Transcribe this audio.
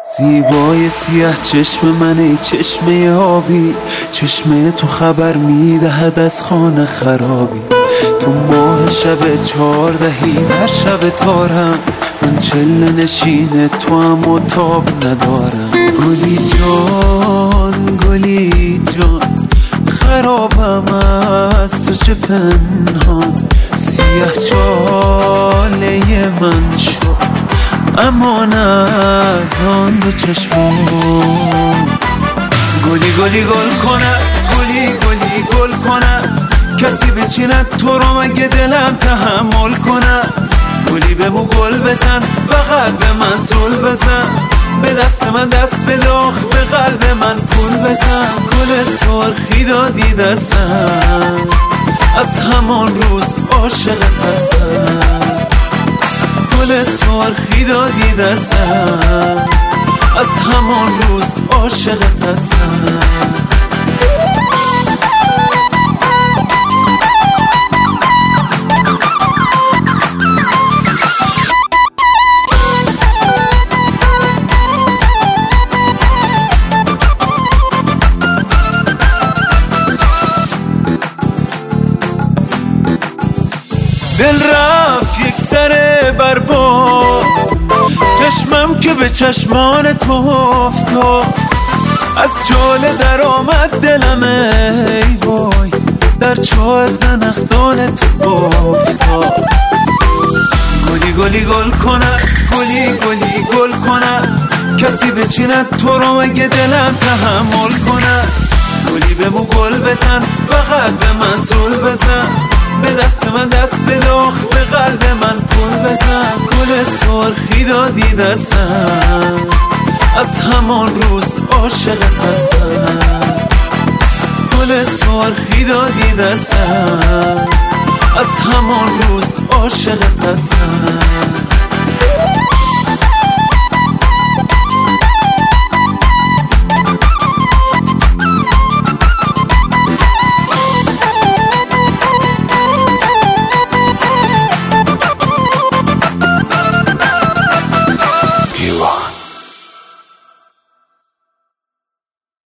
زیبای سیاه چشم من، ای چشمه آبی، چشمه تو خبر میدهد از خانه خرابی. تو ماه شب 14 در شب تارم، من چله نشین تو هم و تاب ندارم. گلی جان گلی جان، خرابم از تو چه پنهان. سیاه چاله من شد امان از آن دو چشمان. گلی گلی گل کند، گلی گلی گل کند، کسی بچیند تو رو مگه دلم تحمل کند. گلی بمو گل بزن، فقط به من زل بزن، به دست من دست بده، آخ به قلب من پول بزن. گل سرخی دادی دستم، از همان روز عاشقت هستم. گل سرخی دادی دستم، از همان روز عاشقت هستم. دل رفت یک سر برباد، چشمم که به چشمان تو افتاد. از چاله در آمد دلم ای وای، در چاه زنخدان تو افتاد. گلی گلی گل کند، گلی گلی گل کند، کسی بچیند تو رو مگه دلم تحمل کند. گلی بمو گل بزن، فقط به من زل بزن، به دست من دست بده، آخ به قلب من پول بزن. گل سرخی دادی دستم، از همان روز عاشقت هستم. گل سرخی دادی دستم، از همان روز عاشقت هستم.